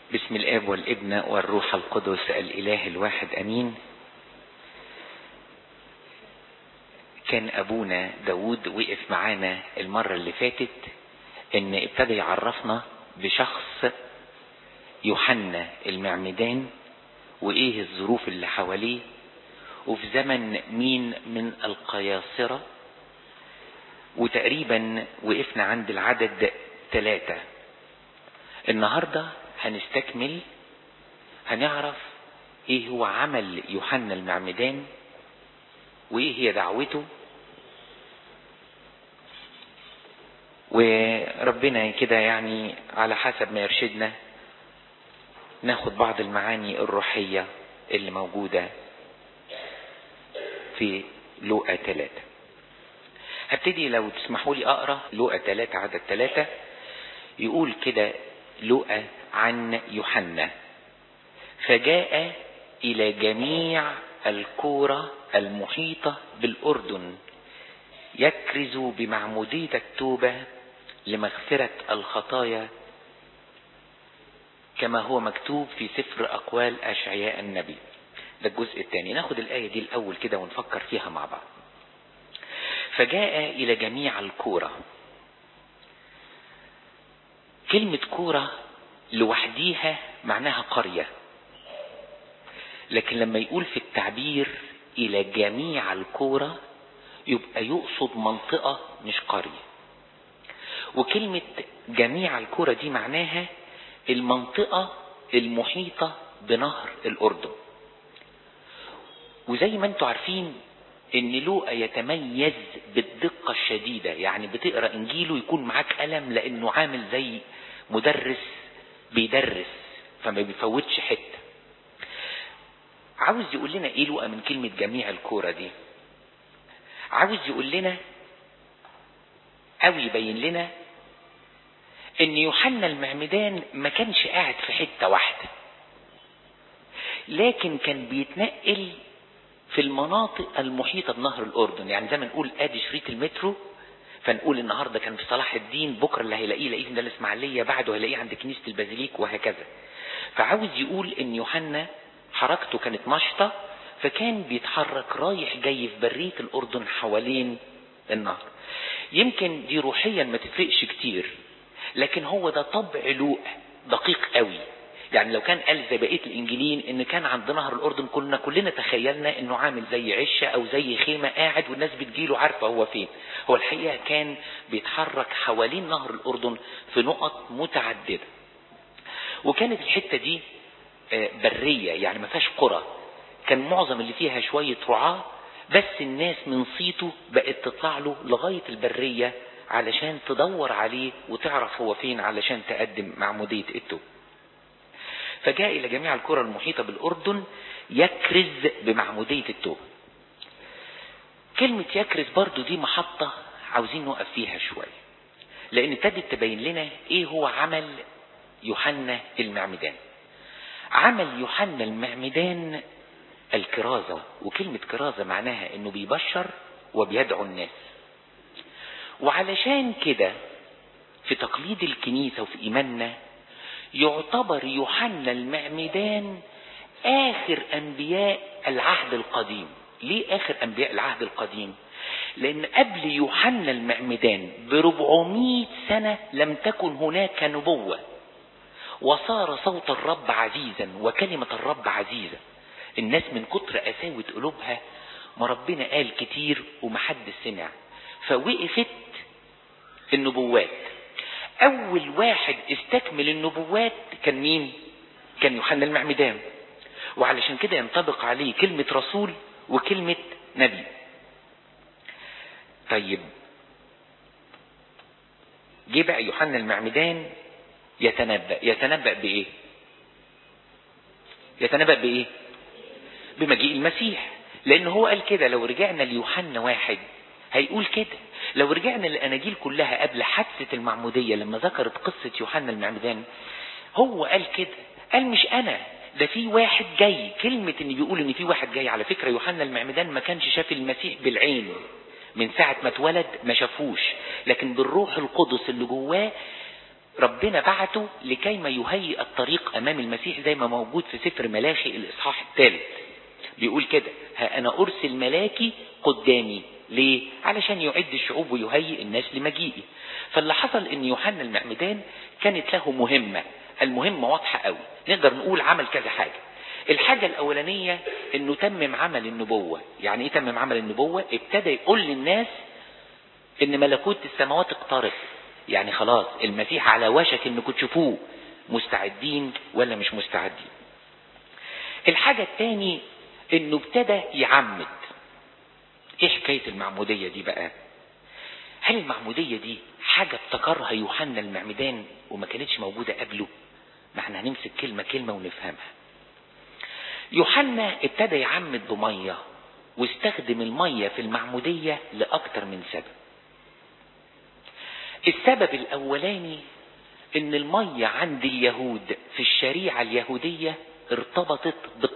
بسم الآب والابن والروح القدس الإله الواحد أمين. كان أبونا داود وقف معانا المرة اللي فاتت إن ابتدى يعرفنا بشخص يوحنا المعمدان وإيه الظروف اللي حواليه وفي زمن مين من القياصرة، وتقريبا وقفنا عند العدد 3. النهاردة هنستكمل، هنعرف ايه هو عمل يوحنا المعمدان وايه هي دعوته، وربنا كده يعني على حسب ما يرشدنا ناخد بعض المعاني الروحية اللي موجودة في لوقا 3. هبتدي لو تسمحوا لي اقرا لوقا 3 عدد 3. يقول كده لوقا عن يوحنا: فجاء الى جميع القرى المحيطة بالاردن يكرز بمعمودية التوبة لمغفرة الخطايا كما هو مكتوب في سفر اقوال اشعياء النبي. ده الجزء الثاني. ناخد الآية دي الاول كده ونفكر فيها مع بعض. فجاء الى جميع القرى. كلمة قرى لوحديها معناها قرية، لكن لما يقول في التعبير الى جميع القرى يبقى يقصد منطقة مش قرية. وكلمة جميع القرى دي معناها المنطقة المحيطة بنهر الأردن. وزي ما انتوا عارفين ان لوقا يتميز بالدقة الشديدة، يعني بتقرأ انجيله يكون معاك قلم لانه عامل زي مدرس بيدرس فما بيفوتش حتة. عاوز يقول لنا ايه لوقا من كلمة جميع القرى دي؟ عاوز يقول لنا او يبين لنا ان يوحنا المعمدان ما كانش قاعد في حتة واحدة، لكن كان بيتنقل في المناطق المحيطة بنهر الأردن. يعني زي ما نقول ادي شريط المترو، فنقول النهاردة كان في صلاح الدين، بكرة اللي هيلاقيه في الإسماعيلية، بعده هيلاقيه عند كنيسة البازيليك وهكذا. فعاوز يقول ان يوحنا حركته كانت نشطة، فكان بيتحرك رايح جاي في برية الأردن حوالين النهر. يمكن دي روحيا ما تفرقش كتير، لكن هو ده طبع لوقا دقيق قوي. يعني لو كان قال زي بقية الانجيلين ان كان عند نهر الاردن كلنا تخيلنا انه عامل زي عشة او زي خيمة قاعد والناس بتجيله عارفة هو فين. هو الحقيقة كان بيتحرك حوالين نهر الاردن في نقط متعددة، وكانت الحتة دي برية يعني ما فيهاش قرى. كان معظم اللي فيها شوية رعاة، بس الناس من صيته بقت تطلع له لغاية البرية علشان تدور عليه وتعرف هو فين علشان تقدم معمودية التوبة. فجاء إلى جميع القرى المحيطة بالأردن يكرز بمعمودية التوبة. كلمة يكرز برضو دي محطة عاوزين نقف فيها شوية، لأن ابتدت تبين لنا إيه هو عمل يوحنا المعمدان. عمل يوحنا المعمدان الكرازة، وكلمة كرازة معناها إنه بيبشر وبيدعو الناس. وعلشان كده في تقليد الكنيسة وفي إيماننا يعتبر يوحنا المعمدان آخر أنبياء العهد القديم. ليه آخر أنبياء العهد القديم؟ لأن قبل يوحنا المعمدان ب400 سنة لم تكن هناك نبوة، وصار صوت الرب عزيزا وكلمة الرب عزيزة. الناس من كتر قساوة قلوبها ما ربنا قال كتير ومحدش سمع، فوقفت النبوات. اول واحد استكمل النبوات كان مين؟ كان يوحنا المعمدان، وعلشان كده ينطبق عليه كلمة رسول وكلمة نبي. طيب جه بقى يوحنا المعمدان يتنبأ بإيه؟ يتنبأ بإيه؟ بمجيء المسيح. لأن هو قال كده. لو رجعنا ليوحنا 1 هيقول كده. لو رجعنا للأناجيل كلها قبل حادثة المعمودية لما ذكرت قصة يوحنا المعمدان هو قال كده، قال مش أنا، ده في واحد جاي. كلمة ان بيقول ان في واحد جاي، على فكرة يوحنا المعمدان ما كانش شاف المسيح بالعين، من ساعة ما اتولد ما شافوش، لكن بالروح القدس اللي جواه ربنا بعته لكي ما يهيئ الطريق امام المسيح، زي ما موجود في سفر ملاخي الاصحاح 3 بيقول كده: ها انا ارسل ملاكي قدامي. ليه؟ علشان يعد الشعوب ويهيئ الناس لمجيئي. فاللي حصل ان يوحنا المعمدان كانت له مهمة، المهمة واضحة قوي، نقدر نقول عمل كذا حاجة. الحاجة الاولانية انه تمم عمل النبوة. يعني ايه تمم عمل النبوة؟ ابتدى يقول للناس ان ملكوت السماوات اقترب، يعني خلاص المسيح على وشك انكم تشوفوه، مستعدين ولا مش مستعدين. الحاجة الثاني انه ابتدى يعمد. ايه حكاية المعمودية دي بقى؟ هل المعمودية دي حاجة ابتكرها يوحنا المعمدان وما كانتش موجودة قبله؟ ما احنا هنمسك كلمة كلمة ونفهمها. يوحنا ابتدى يعمد بمية، واستخدم المية في المعمودية لأكتر من سبب. السبب الاولاني ان المية عند اليهود في الشريعة اليهودية ارتبطت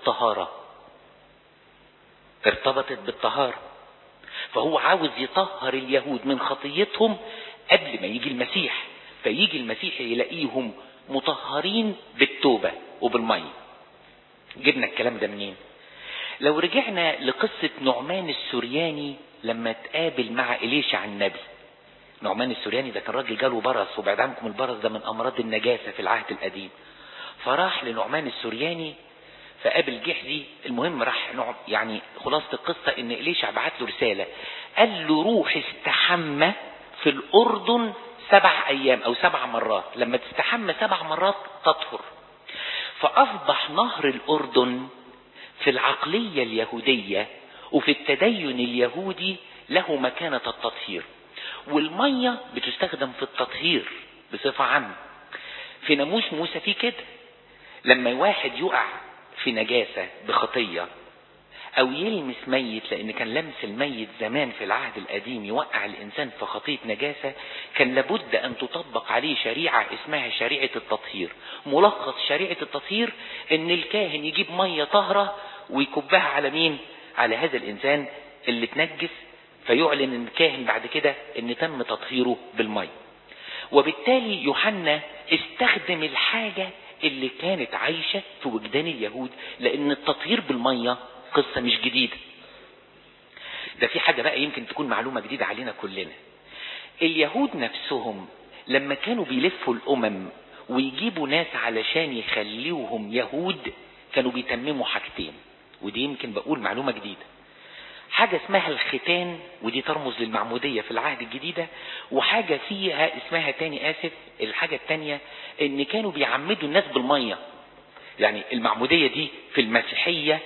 بالطهارة، فهو عاوز يطهر اليهود من خطيتهم قبل ما يجي المسيح، فيجي المسيح يلاقيهم مطهرين بالتوبة وبالمية. جبنا الكلام ده منين؟ لو رجعنا لقصة نعمان السورياني لما تقابل مع إليشع النبي. نعمان السورياني ده كان راجل جاله برص، وبعد عنكم البرص ده من أمراض النجاسة في العهد القديم. فراح لنعمان السورياني فقابل جحزي. المهم راح يعني خلاصة القصة ان إليشع بعت له رسالة، قال له روح استحمى في الأردن 7 أيام أو 7 مرات، لما تستحمى 7 مرات تطهر. فأصبح نهر الأردن في العقلية اليهودية وفي التدين اليهودي له مكانة التطهير، والمية بتستخدم في التطهير بصفة عامة. في ناموس موسى في كده، لما واحد يقع في نجاسة بخطية او يلمس ميت، لان كان لمس الميت زمان في العهد القديم يوقع الانسان في خطية نجاسة، كان لابد ان تطبق عليه شريعة اسمها شريعة التطهير. ملخص شريعة التطهير ان الكاهن يجيب مية طهرة ويكبها على مين؟ على هذا الانسان اللي تنجس، فيعلن الكاهن بعد كده ان تم تطهيره بالمية. وبالتالي يوحنا استخدم الحاجة اللي كانت عايشة في وجدان اليهود، لان التطهير بالمية قصة مش جديدة. ده في حاجة بقى يمكن تكون معلومة جديدة علينا كلنا. اليهود نفسهم لما كانوا بيلفوا الامم ويجيبوا ناس علشان يخليوهم يهود، كانوا بيتمموا حاجتين، ودي يمكن بقول معلومة جديدة. حاجة اسمها الختان، ودي ترمز للمعمودية في العهد الجديدة، وحاجة فيها اسمها الحاجة التانية ان كانوا بيعمدوا الناس بالمية. يعني المعمودية دي في المسيحية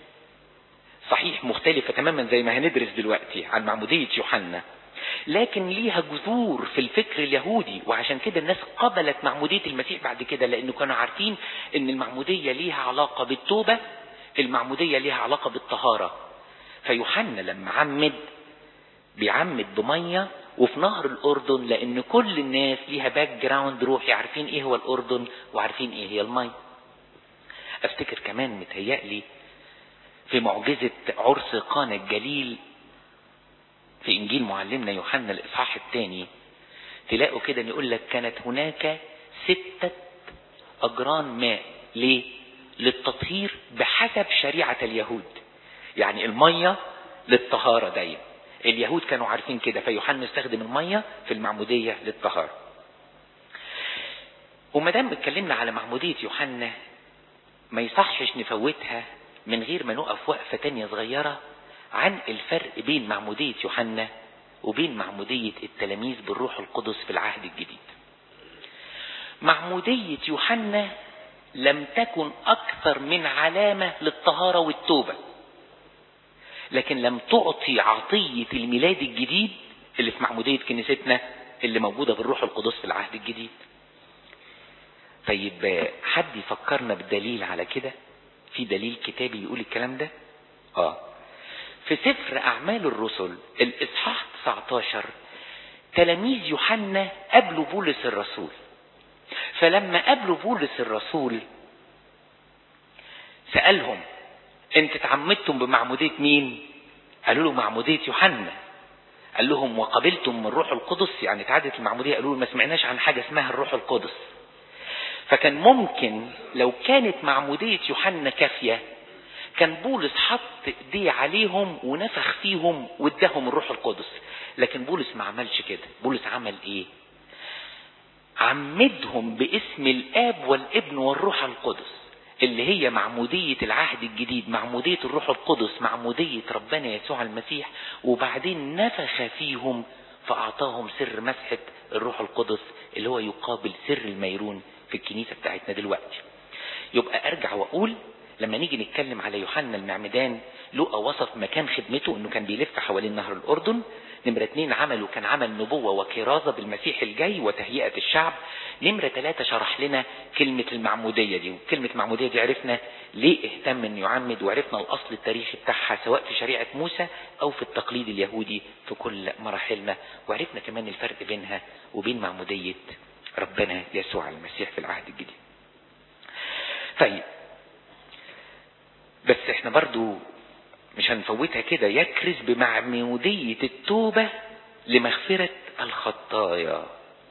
صحيح مختلفة تماما زي ما هندرس دلوقتي عن معمودية يوحنا، لكن ليها جذور في الفكر اليهودي، وعشان كده الناس قبلت معمودية المسيح بعد كده، لانه كانوا عارفين ان المعمودية ليها علاقة بالتوبة، المعمودية ليها علاقة بالطهارة. فيوحنا لما بيعمد بمية وفي نهر الأردن، لأن كل الناس ليها باك جراوند روحي، عارفين إيه هو الأردن وعارفين إيه هي المية. أفتكر كمان متهيألي في معجزة عرس قانا الجليل في إنجيل معلمنا يوحنا الإصحاح 2 تلاقوا كده يقول لك كانت هناك 6 أجران ماء. ليه؟ للتطهير بحسب شريعة اليهود. يعني المية للطهارة دايما، اليهود كانوا عارفين كده، فيوحنا استخدم المية في المعمودية للطهارة. ومدام اتكلمنا على معمودية يوحنا ما يصحش نفوتها من غير ما نقف وقفة تانية صغيرة عن الفرق بين معمودية يوحنا وبين معمودية التلاميذ بالروح القدس في العهد الجديد. معمودية يوحنا لم تكن أكثر من علامة للطهارة والتوبة، لكن لم تعطي عطية الميلاد الجديد اللي في معمودية كنيستنا اللي موجودة بالروح القدس في العهد الجديد. طيب حد يفكرنا بالدليل على كده؟ في دليل كتابي يقول الكلام ده؟ في سفر أعمال الرسل الإصحاح 19 تلاميذ يوحنا قابلوا بولس الرسول، فلما قابلوا بولس الرسول سألهم انت تعمدتم بمعمودية مين؟ قالوا له معمودية يوحنا. قال لهم وقبلتم من الروح القدس، يعني اتعادت المعمودية، قالوا ما سمعناش عن حاجة اسمها الروح القدس. فكان ممكن لو كانت معمودية يوحنا كافية كان بولس حط ايديه عليهم ونفخ فيهم واداهم الروح القدس، لكن بولس ما عملش كده. بولس عمل ايه؟ عمدهم باسم الاب والابن والروح القدس، اللي هي معمودية العهد الجديد، معمودية الروح القدس، معمودية ربنا يسوع المسيح، وبعدين نفخ فيهم فأعطاهم سر مسحة الروح القدس اللي هو يقابل سر الميرون في الكنيسة بتاعتنا دلوقتي. يبقى أرجع وأقول لما نيجي نتكلم على يوحنا المعمدان، لوقا وصف مكان خدمته انه كان بيلف حوالين نهر الأردن. نمرة 2 عمله كان عمل نبوة وكرازة بالمسيح الجاي وتهيئة الشعب. نمرة 3 شرح لنا كلمة المعمودية دي، وكلمة المعمودية دي عرفنا ليه اهتم ان يعمد، وعرفنا الأصل التاريخي بتاعها سواء في شريعة موسى أو في التقليد اليهودي في كل مراحلنا، وعرفنا كمان الفرق بينها وبين معمودية ربنا يسوع المسيح في العهد الجديد. طيب بس احنا برضو مش هنفوتها كده، يكرز بمعمودية التوبة لمغفرة الخطايا.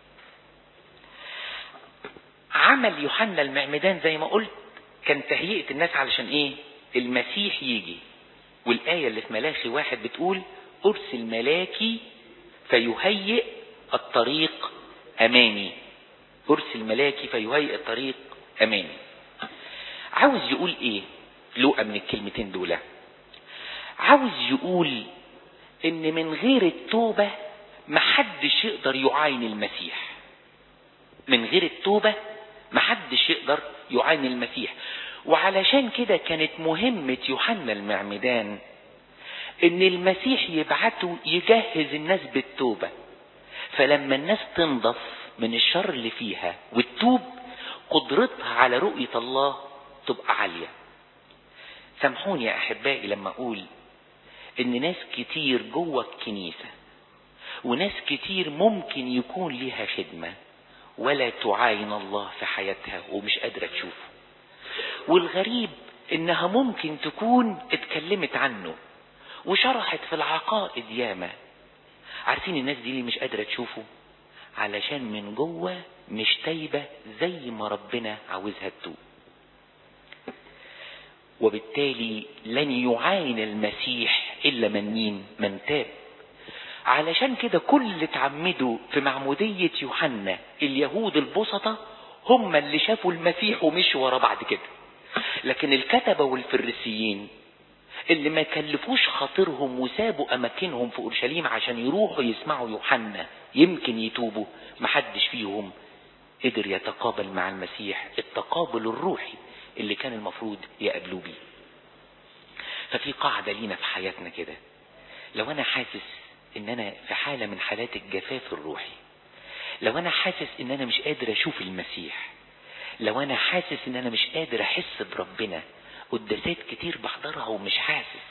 عمل يوحنا المعمدان زي ما قلت كان تهيئة الناس علشان ايه؟ المسيح يجي. والآية اللي في ملاخي 1 بتقول أرسل ملاكي فيهيئ الطريق أمامي. أرسل ملاكي فيهيئ الطريق أمامي. عاوز يقول ايه لوقا من الكلمتين دول؟ عاوز يقول ان من غير التوبة محدش يقدر يعاين المسيح. من غير التوبة محدش يقدر يعاين المسيح. وعلشان كده كانت مهمة يوحنا المعمدان ان المسيح يبعته يجهز الناس بالتوبة، فلما الناس تنضف من الشر اللي فيها والتوب قدرتها على رؤية الله تبقى عالية. سامحوني يا احبائي لما اقول ان ناس كتير جوه الكنيسة وناس كتير ممكن يكون ليها خدمة ولا تعاين الله في حياتها ومش قادرة تشوفه، والغريب انها ممكن تكون اتكلمت عنه وشرحت في العقائد ياما. عارفين الناس دي اللي مش قادرة تشوفه؟ علشان من جوه مش تايبة زي ما ربنا عاوزها تتوب، وبالتالي لن يعاين المسيح إلا من تاب. علشان كده كل اللي اتعمدوا في معمودية يوحنا اليهود البسطة هم اللي شافوا المسيح ومشوا ورا بعد كده، لكن الكتبة والفريسيين اللي ما كلفوش خاطرهم وسابوا أماكنهم في أورشليم عشان يروحوا يسمعوا يوحنا يمكن يتوبوا، محدش فيهم قدر يتقابل مع المسيح التقابل الروحي اللي كان المفروض يقابلوه بيه. ففي قاعدة لينا في حياتنا كده، لو أنا حاسس إن أنا في حالة من حالات الجفاف الروحي، لو أنا حاسس إن أنا مش قادر أشوف المسيح، لو أنا حاسس إن أنا مش قادر أحس بربنا، قداسات كتير بحضرها ومش حاسس،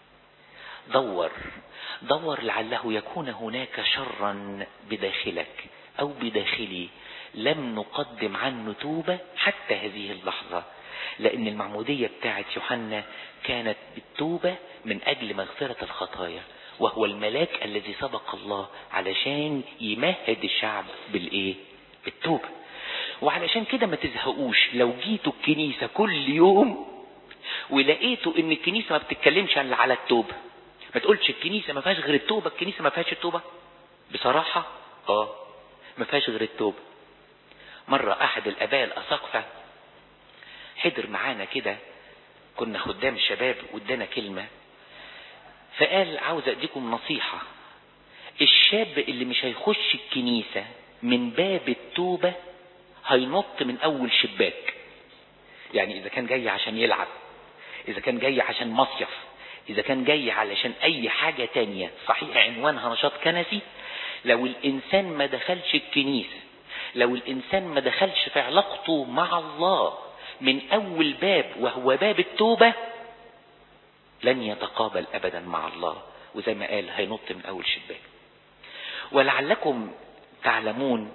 دور لعله يكون هناك شرا بداخلك أو بداخلي لم نقدم عنه توبة حتى هذه اللحظة. لأن المعمودية بتاعت يوحنا كانت بالتوبة من أجل مغفرة الخطايا، وهو الملاك الذي سبق الله علشان يمهد الشعب بالتوبة. وعلشان كده ما تزهقوش لو جيتوا الكنيسة كل يوم ولقيتوا ان الكنيسة ما بتتكلمش على التوبة. ما تقولش الكنيسة ما فيهاش غير التوبة، الكنيسة ما فيهاش التوبة. بصراحة ما فيهاش غير التوبة. مرة احد الاباء الاساقفة حضر معانا كده، كنا خدام الشباب وادانا كلمة، فقال عاوز اديكم نصيحة، الشاب اللي مش هيخش الكنيسة من باب التوبة هينط من اول شباك. يعني اذا كان جاي عشان يلعب، اذا كان جاي عشان مصيف، اذا كان جاي علشان اي حاجة تانية صحيح عنوانها نشاط كنسي، لو الانسان ما دخلش الكنيسة، لو الانسان ما دخلش في علاقته مع الله من اول باب وهو باب التوبة، لن يتقابل ابدا مع الله، وزي ما قال هينط من اول شباك. ولعلكم تعلمون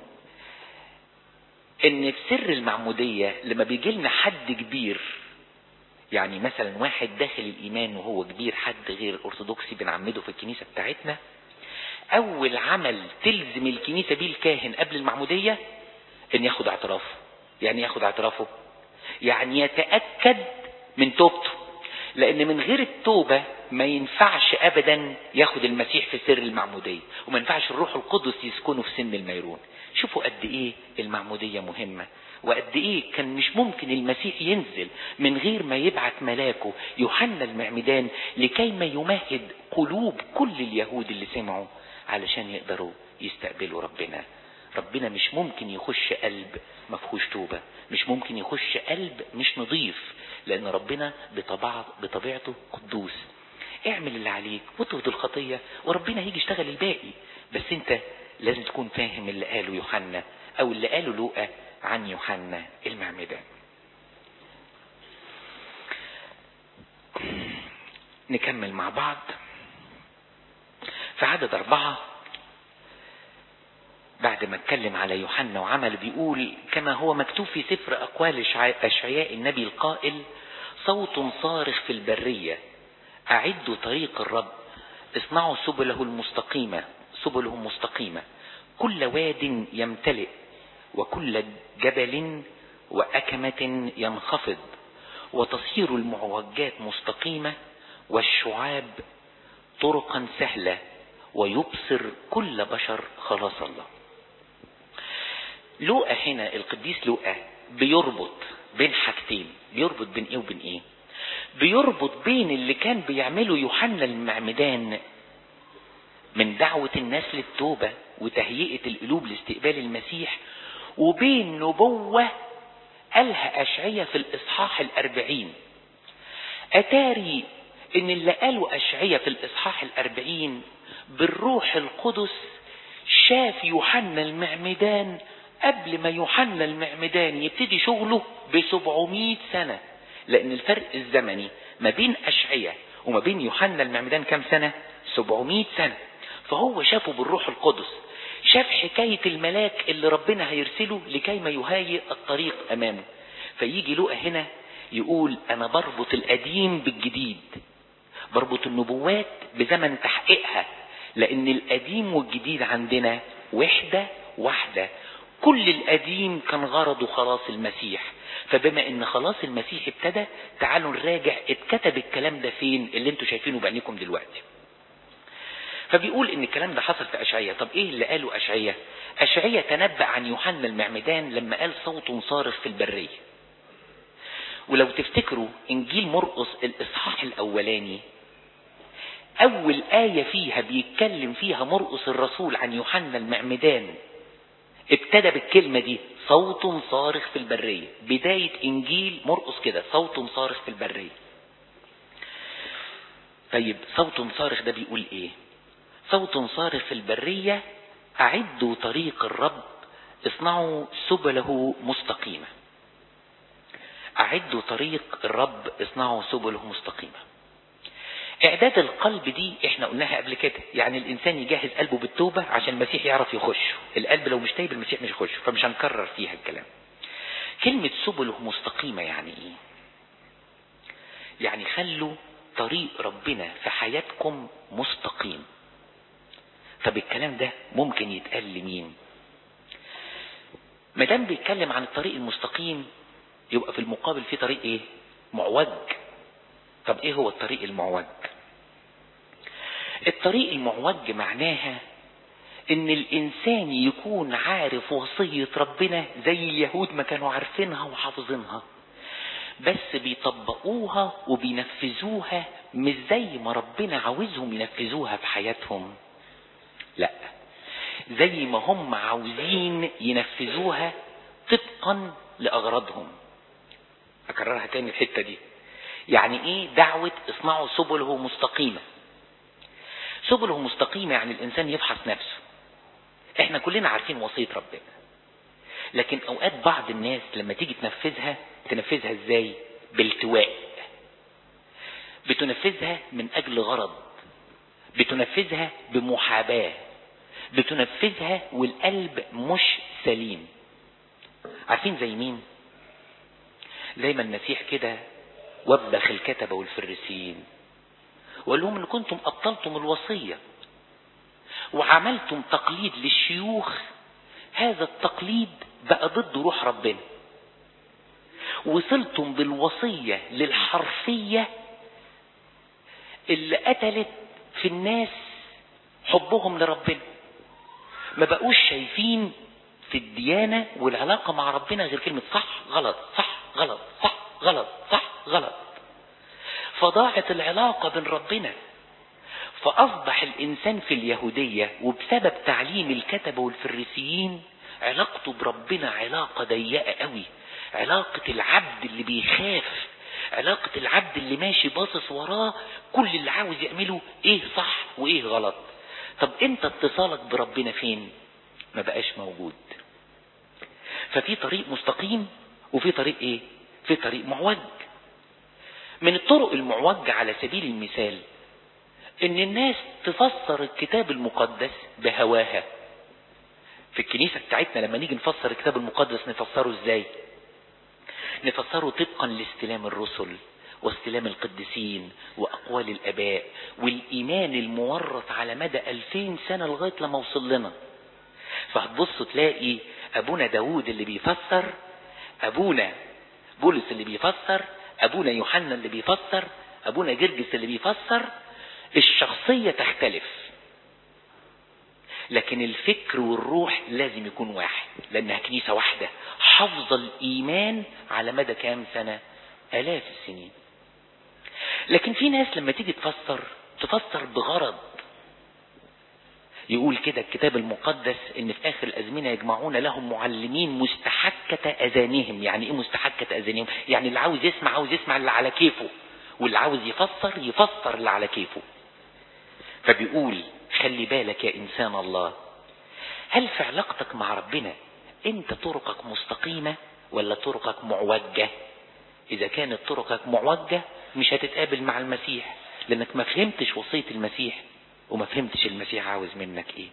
ان في سر المعمودية لما بيجي لنا حد كبير، يعني مثلا واحد داخل الايمان وهو كبير، حد غير ارثوذكسي بنعمده في الكنيسة بتاعتنا، اول عمل تلزم الكنيسة بيه الكاهن قبل المعمودية ان ياخد اعترافه. يعني ياخد اعترافه يعني يتأكد من توبته، لان من غير التوبة ما ينفعش ابدا ياخد المسيح في سر المعمودية، وما ينفعش الروح القدس يسكنه في سن الميرون. شوفوا قد ايه المعمودية مهمة، وقد ايه كان مش ممكن المسيح ينزل من غير ما يبعت ملاكه يوحنا المعمدان لكي ما يمهد قلوب كل اليهود اللي سمعوا علشان يقدروا يستقبلوا ربنا. ربنا مش ممكن يخش قلب ما فيهوش توبة، مش ممكن يخش قلب مش نظيف، لان ربنا بطبيعته قدوس. اعمل اللي عليك وتفضل الخطية وربنا هيجي يشتغل الباقي. بس انت لازم تكون فاهم اللي قاله يوحنا او اللي قاله لوقا عن يوحنا المعمدان. نكمل مع بعض في عدد 4. بعد ما اتكلم على يوحنا وعمل بيقول: كما هو مكتوب في سفر أقوال أشعياء النبي القائل: صوت صارخ في البرية، أعدوا طريق الرب، اصنعوا سبله مستقيمة، كل واد يمتلئ وكل جبل وأكمة ينخفض، وتصير المعوجات مستقيمة والشعاب طرقا سهلة، ويبصر كل بشر خلاص الله. لوقا هنا القديس لوقا بيربط بين حاجتين. بيربط بين ايه وبين ايه؟ بيربط بين اللي كان بيعمله يوحنا المعمدان من دعوة الناس للتوبة وتهيئة القلوب لاستقبال المسيح، وبين نبوة قالها أشعياء في الإصحاح 40. أتاري إن اللي قاله أشعياء في الإصحاح 40 بالروح القدس شاف يوحنا المعمدان قبل ما يوحنا المعمدان يبتدي شغله ب700 سنة. لأن الفرق الزمني ما بين أشعياء وما بين يوحنا المعمدان كم سنة؟ 700 سنة. فهو شافه بالروح القدس، شاف حكاية الملاك اللي ربنا هيرسله لكي ما يهيئ الطريق أمامه. فيجي لوقا هنا يقول: أنا بربط القديم بالجديد، بربط النبوات بزمن تحقيقها، لأن القديم والجديد عندنا وحدة واحدة. كل القديم كان غرضه خلاص المسيح، فبما ان خلاص المسيح ابتدى، تعالوا نراجع اتكتب الكلام ده فين اللي انتوا شايفينه بعينيكم دلوقتي. فبيقول ان الكلام ده حصل في أشعياء. طب ايه اللي قاله أشعياء؟ أشعياء تنبأ عن يوحنا المعمدان لما قال: صوت صارخ في البرية. ولو تفتكروا انجيل مرقس الاصحاح الاولاني، اول آية فيها بيتكلم فيها مرقس الرسول عن يوحنا المعمدان ابتدى بالكلمة دي: صوت صارخ في البرية. بداية انجيل مرقس كده، صوت صارخ في البرية. طيب صوت صارخ ده بيقول ايه؟ صوت صارخ في البرية، اعدوا طريق الرب، اصنعوا سبله مستقيمة. اعدوا طريق الرب، اصنعوا سبله مستقيمة. اعداد القلب دي احنا قلناها قبل كده، يعني الانسان يجهز قلبه بالتوبة عشان المسيح يعرف يخش. القلب لو مش تايب المسيح مش يخش، فمش هنكرر فيها الكلام. كلمة سبله مستقيمة يعني ايه؟ يعني خلوا طريق ربنا في حياتكم مستقيم. طب الكلام ده ممكن يتقال لمين؟ مادام بيتكلم عن الطريق المستقيم، يبقى في المقابل في طريق ايه؟ معوج. طب ايه هو الطريق المعوج؟ الطريق المعوج معناها ان الانسان يكون عارف وصية ربنا زي اليهود ما كانوا عارفينها وحافظينها، بس بيطبقوها وبينفذوها مش زي ما ربنا عاوزهم ينفذوها في حياتهم، لا، زي ما هم عاوزين ينفذوها طبقا لأغراضهم. أكررها تاني الحتة دي. يعني ايه دعوة اصنعوا سبله مستقيمة؟ سبله مستقيمة يعني الانسان يفحص نفسه. احنا كلنا عارفين وصية ربنا، لكن اوقات بعض الناس لما تيجي تنفذها ازاي؟ بالتواء. بتنفذها من اجل غرض، بتنفذها بمحاباة، بتنفذها والقلب مش سليم. عارفين زي مين؟ زي ما المسيح كده وبخ الكتبة والفريسيين وقال لهم ان كنتم ابطلتم الوصية، وعملتم تقليد للشيوخ، هذا التقليد بقى ضد روح ربنا. وصلتم بالوصية للحرفية اللي قتلت في الناس حبهم لربنا. ما بقوش شايفين في الديانة والعلاقة مع ربنا غير كلمة صح غلط صح غلط صح غلط صح غلط. فضاعت العلاقة بين ربنا. فأصبح الإنسان في اليهودية وبسبب تعليم الكتبة والفريسيين علاقته بربنا علاقة ضيقة قوي، علاقة العبد اللي بيخاف، علاقة العبد اللي ماشي باصص وراه كل اللي عاوز يعمله ايه صح وايه غلط. طب انت اتصالك بربنا فين؟ ما بقاش موجود. ففي طريق مستقيم وفي طريق ايه؟ في طريق معوج. من الطرق المعوجة على سبيل المثال ان الناس تفسر الكتاب المقدس بهواها. في الكنيسة بتاعتنا لما نيجي نفسر الكتاب المقدس نفسره ازاي؟ نفسره طبقا لاستلام الرسل واستلام القديسين واقوال الاباء والايمان المورث على مدى 2000 سنة لغاية لما وصل لنا. فهتبصوا تلاقي ابونا داود اللي بيفسر، ابونا بولس اللي بيفسر، ابونا يوحنا اللي بيفسر، ابونا جرجس اللي بيفسر. الشخصية تختلف لكن الفكر والروح لازم يكون واحد، لانها كنيسة واحدة حافظة الايمان على مدى كام سنة؟ آلاف السنين. لكن في ناس لما تيجي تفسر بغرض. يقول كده الكتاب المقدس ان في اخر الازمنة يجمعون لهم معلمين مستحكة اذانهم. يعني ايه مستحكة اذانهم؟ يعني اللي عاوز يسمع اللي على كيفه، واللي عاوز يفسر اللي على كيفه. فبيقول خلي بالك يا انسان الله، هل في علاقتك مع ربنا انت طرقك مستقيمة ولا طرقك معوجة؟ اذا كانت طرقك معوجة مش هتتقابل مع المسيح، لانك ما فهمتش وصية المسيح وما فهمتش المسيح عاوز منك ايه.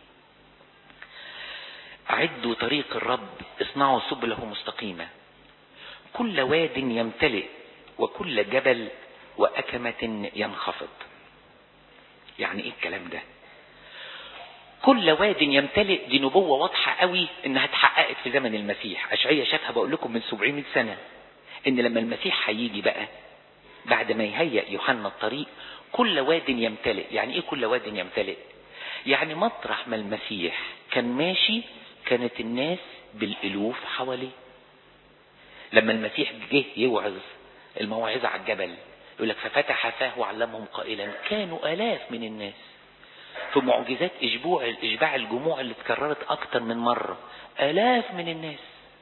اعدوا طريق الرب، اصنعوا سبله مستقيمة. كل واد يمتلئ وكل جبل وأكمة ينخفض. يعني ايه الكلام ده؟ كل واد يمتلئ دي نبوة واضحة قوي انها اتحققت في زمن المسيح. اشعياء شافها بقول لكم من 700 سنة، ان لما المسيح هيجي بقى بعد ما يهيئ يوحنا الطريق كل واد يمتلئ. يعني ايه كل واد يمتلئ؟ يعني مطرح ما المسيح كان ماشي كانت الناس بالالوف حواليه. لما المسيح جه يوعظ الموعظة على الجبل يقول لك ففتح فاه وعلمهم قائلا كانوا آلاف من الناس. في معجزات إشباع الجموع اللي اتكررت أكتر من مرة، آلاف من الناس.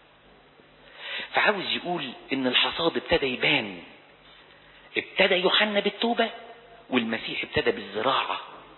فعاوز يقول إن الحصاد ابتدى يبان. ابتدى يوحنا بالتوبة والمسيح ابتدى بالزراعة.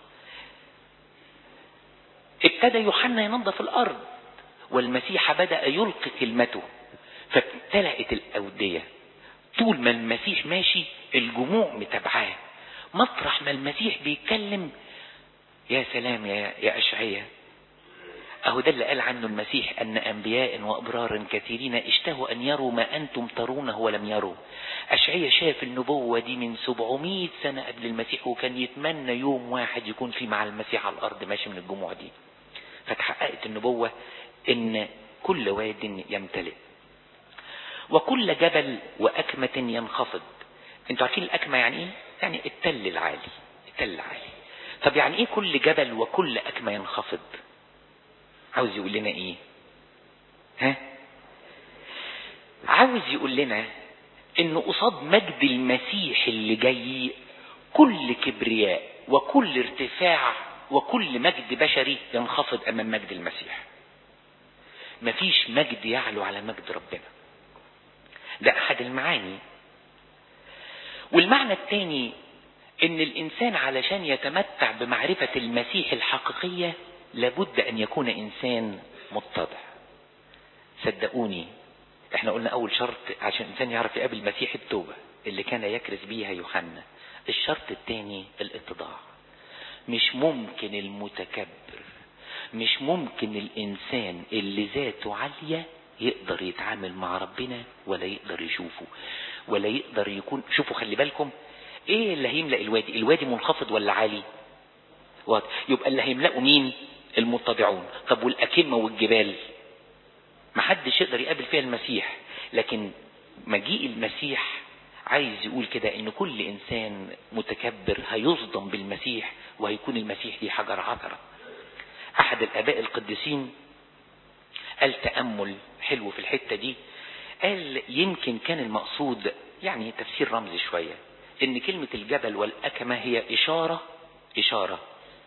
ابتدى يوحنا ينظف الأرض والمسيح بدأ يلقي كلمته فابتلأت الأودية. طول ما المسيح ماشي الجموع متابعاه. مطرح ما المسيح بيتكلم يا سلام يا أشعياء، أهو ده اللي قال عنه المسيح أن أنبياء وأبرار كثيرين اشتهوا أن يروا ما أنتم ترونه ولم يروا. أشعياء شاف النبوة دي من 700 سنة قبل المسيح وكان يتمنى يوم واحد يكون فيه مع المسيح على الأرض ماشي من الجموع دي. فتحققت النبوة إن كل واد يمتلئ وكل جبل وأكمة ينخفض. انتوا عارفين الأكمة يعني ايه؟ يعني التل العالي. التل العالي. طب يعني ايه كل جبل وكل أكمة ينخفض؟ عاوز يقول لنا ايه؟ عاوز يقول لنا انه قصاد مجد المسيح اللي جاي كل كبرياء وكل ارتفاع وكل مجد بشري ينخفض امام مجد المسيح. مفيش مجد يعلو على مجد ربنا. ده احد المعاني. والمعنى الثاني ان الانسان علشان يتمتع بمعرفة المسيح الحقيقية لابد ان يكون انسان متضع. صدقوني احنا قلنا اول شرط عشان الانسان يعرف يقابل المسيح التوبة اللي كان يكرز بيها يوحنا. الشرط الثاني الاتضاع. مش ممكن المتكبر، مش ممكن الانسان اللي ذاته عالية يقدر يتعامل مع ربنا ولا يقدر يشوفه ولا يقدر يكون. شوفوا خلي بالكم ايه اللي هيملأ الوادي. الوادي منخفض ولا عالي؟ يبقى اللي هيملأوا مين؟ المتضعون. طب والأكمة والجبال محدش يقدر يقابل فيها المسيح. لكن مجيء المسيح عايز يقول كده ان كل انسان متكبر هيصدم بالمسيح، وهيكون المسيح دي حجر عثرة. احد الاباء القديسين قال تأمل حلو في الحتة دي، قال يمكن كان المقصود يعني تفسير رمزي شوية، ان كلمة الجبل والأكمة هي إشارة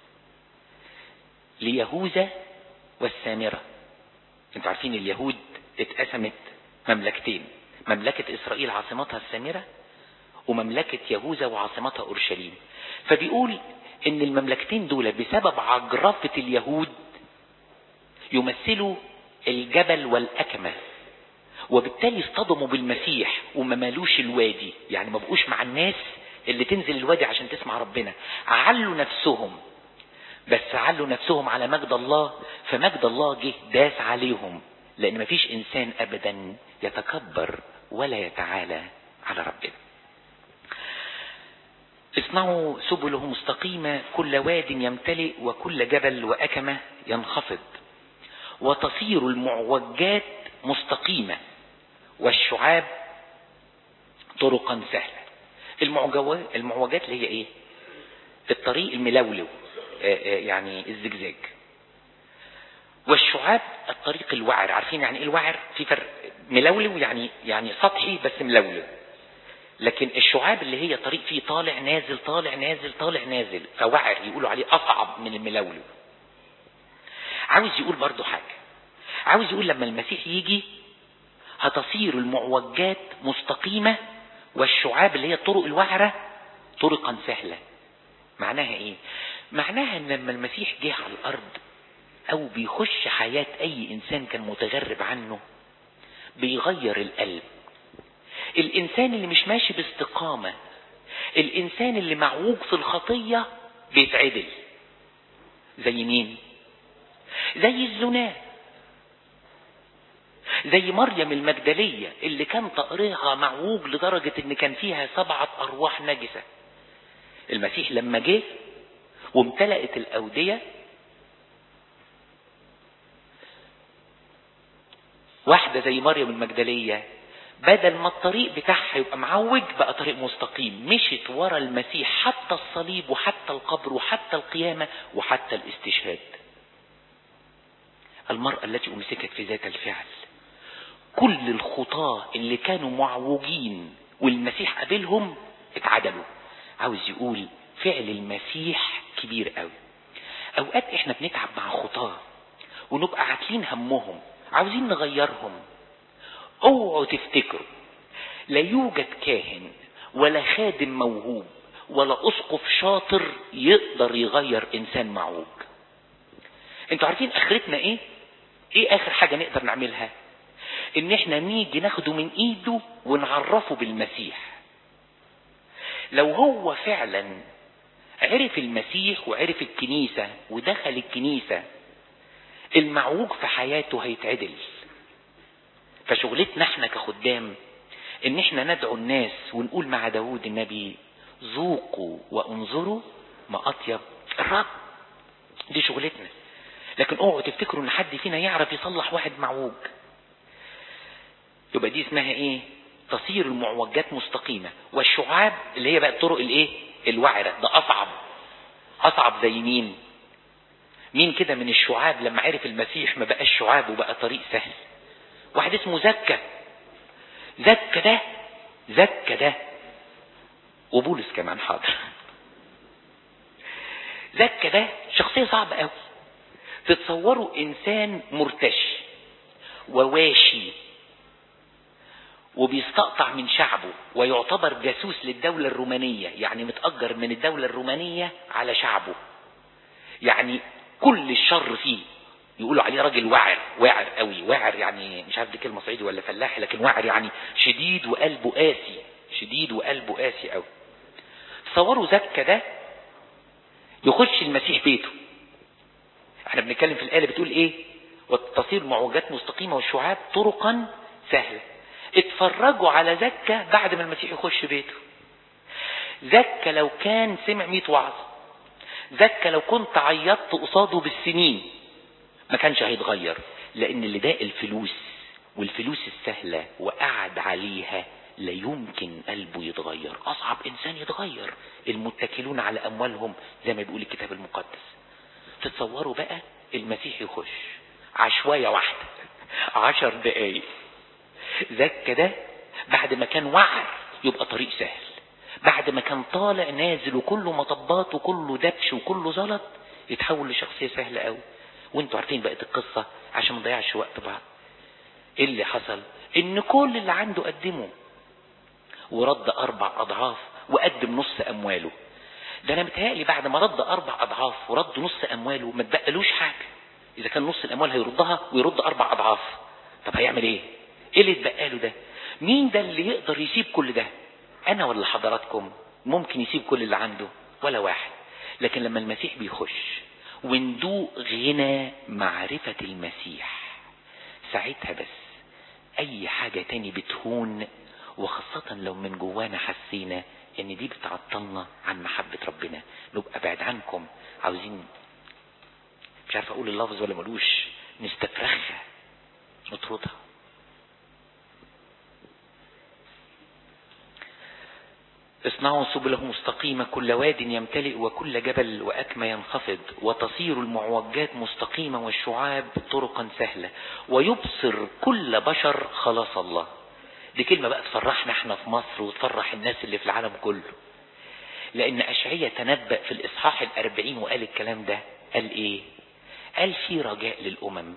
ليهوذا والسامرة. انتوا عارفين اليهود اتقسمت مملكتين، مملكة إسرائيل عاصمتها السامرة، ومملكة يهوذا وعاصمتها أورشليم. فبيقول ان المملكتين دول بسبب عجرفة اليهود يمثلوا الجبل والأكمة، وبالتالي اصطدموا بالمسيح وما مالوش الوادي، يعني ما بقوش مع الناس اللي تنزل الوادي عشان تسمع ربنا. علوا نفسهم، بس علوا نفسهم على مجد الله، فمجد الله جه داس عليهم، لان ما فيش انسان ابدا يتكبر ولا يتعالى على ربنا. اصنعوا سبله مستقيمة، كل واد يمتلئ وكل جبل وأكمة ينخفض، وتصير المعوجات مستقيمة والشعاب طرقا سهلة. المعوجات اللي هي ايه؟ الطريق الملولو، يعني الزجزاج. والشعاب الطريق الوعر. عارفين يعني ايه الوعر؟ في فرق. ملولو يعني سطحي بس ملولو، لكن الشعاب اللي هي طريق فيه طالع نازل طالع نازل طالع نازل، فوعر يقولوا عليه اصعب من الملولو. عاوز يقول برضو حاجة، عاوز يقول لما المسيح يجي هتصير المعوجات مستقيمة والشعاب اللي هي الطرق الوعرة طرقا سهلة. معناها ايه؟ معناها ان لما المسيح جه على الارض او بيخش حياة اي انسان كان متغرب عنه بيغير القلب. الانسان اللي مش ماشي باستقامة، الانسان اللي معوج في الخطية بيتعدل. زي مين؟ زي الزنا، زي مريم المجدلية اللي كان طقرها معوج لدرجة ان كان فيها 7 ارواح نجسة. المسيح لما جه وامتلأت الاودية، واحدة زي مريم المجدلية بدل ما الطريق بتاعها يبقى معوج بقى طريق مستقيم، مشت ورا المسيح حتى الصليب وحتى القبر وحتى القيامة وحتى الاستشهاد. المرأة التي امسكت في ذات الفعل، كل الخطاة اللي كانوا معوجين والمسيح قابلهم اتعدلوا. عاوز يقول فعل المسيح كبير قوي. اوقات احنا بنتعب مع خطاة ونبقى عاتلين همهم عاوزين نغيرهم. اوعوا تفتكروا لا يوجد كاهن ولا خادم موهوب ولا اسقف شاطر يقدر يغير انسان معوج. انتوا عارفين اخرتنا ايه؟ ايه اخر حاجة نقدر نعملها؟ ان احنا نيجي ناخده من ايده ونعرفه بالمسيح. لو هو فعلا عرف المسيح وعرف الكنيسة ودخل الكنيسة، المعوج في حياته هيتعدل. فشغلتنا احنا كخدام ان احنا ندعو الناس ونقول مع داود النبي ذوقوا وانظروا ما اطيب الرب. دي شغلتنا. لكن اوعوا تفتكروا ان حد فينا يعرف يصلح واحد معوج. يبقى دي اسمها ايه؟ تصير المعوجات مستقيمة، والشعاب اللي هي بقى الطرق الايه؟ الوعرة. ده اصعب زي مين كده من الشعاب لما عرف المسيح ما بقاش شعاب وبقى طريق سهل؟ واحد اسمه زكا ده وبولس كمان حاضر. زكا ده شخصية صعبة قوي. تتصوروا انسان مرتشي وواشي وبيستقطع من شعبه ويعتبر جاسوس للدولة الرومانية، يعني متأجر من الدولة الرومانية على شعبه، يعني كل الشر فيه. يقولوا عليه راجل واعر قوي. واعر يعني مش عارف دي كلمة صعيدي ولا فلاحي، لكن واعر يعني شديد وقلبه قاسي قوي. تصوروا زكا ده يخش المسيح بيته. احنا بنتكلم في الآية بتقول ايه؟ وتصير معوجات مستقيمة والشعاب طرقا سهلة. اتفرجوا على زكا بعد ما المسيح يخش بيته. زكا لو كان سمع 100 وعظ، زكا لو كنت عيطت قصاده بالسنين ما كانش هيتغير، لان اللي ده الفلوس، والفلوس السهلة وقعد عليها لا يمكن قلبه يتغير. اصعب انسان يتغير المتكلون على اموالهم زي ما بيقول الكتاب المقدس. تتصوروا بقى المسيح يخش عشوائية واحدة 10 دقايق، زكا ده بعد ما كان وعر يبقى طريق سهل، بعد ما كان طالع نازل وكله مطبات وكله دبش وكله زلط يتحول لشخصية سهلة قوي. وانتوا عارفين بقت القصة عشان ما نضيعش وقت بعض. ايه اللي حصل؟ ان كل اللي عنده قدمه ورد 4 أضعاف وقدم نص امواله. ده انا متهيألي بعد ما رد 4 أضعاف ورد نص امواله ما تبقلوش حاجة. اذا كان نص الاموال هيردها ويرد 4 أضعاف، طب هيعمل ايه؟ ايه اللي اتبقاله ده؟ مين ده اللي يقدر يسيب كل ده؟ انا ولا حضراتكم ممكن يسيب كل اللي عنده؟ ولا واحد. لكن لما المسيح بيخش وندوق غنى معرفة المسيح، ساعتها بس اي حاجة تاني بتهون، وخاصة لو من جوانا حسينا ان دي بتعطلنا عن محبة ربنا. نبقى بعد عنكم عاوزين، مش عارف اقول اللفظ ولا ملوش، نستفرخها نطردها. اصنعوا سبله مستقيمة، كل واد يمتلئ وكل جبل وأكمة ينخفض، وتصير المعوجات مستقيمة والشعاب طرقا سهلة، ويبصر كل بشر خلاص الله. دي كلمة بقى تفرحنا احنا في مصر وتفرح الناس اللي في العالم كله، لأن أشعياء تنبأ في الإصحاح 40 وقال الكلام ده. قال ايه؟ قال في رجاء للأمم.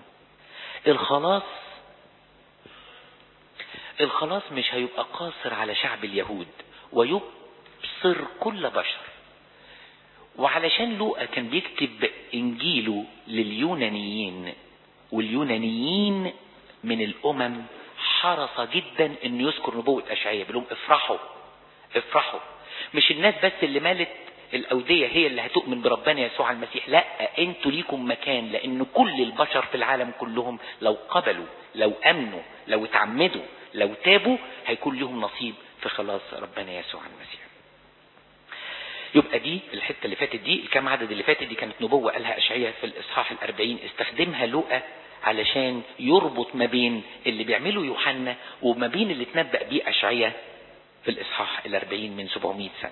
الخلاص مش هيبقى قاصر على شعب اليهود، ويبصر كل بشر. وعلشان لوقا كان بيكتب انجيله لليونانيين، واليونانيين من الامم، حرص جدا انه يذكر نبوة اشعياء، بيقول لهم افرحوا. مش الناس بس اللي مالت الاودية هي اللي هتؤمن بربنا يسوع المسيح، لا، انتوا ليكم مكان، لان كل البشر في العالم كلهم لو قبلوا، لو امنوا، لو اتعمدوا، لو تابوا، هيكون لهم نصيب في خلاص ربنا يسوع المسيح. يبقى دي الحتة اللي فاتت دي، الكام عدد اللي فاتت دي كانت نبوة قالها أشعياء في الإصحاح 40، استخدمها لوقا علشان يربط ما بين اللي بيعمله يوحنا وما بين اللي تنبأ بيه أشعياء في الإصحاح 40 من 700 سنة.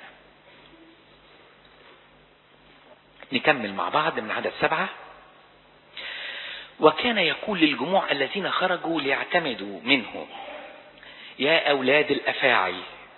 نكمل مع بعض من عدد 7. وكان يقول للجموع الذين خرجوا ليعتمدوا منه: يا أولاد الأفاعي،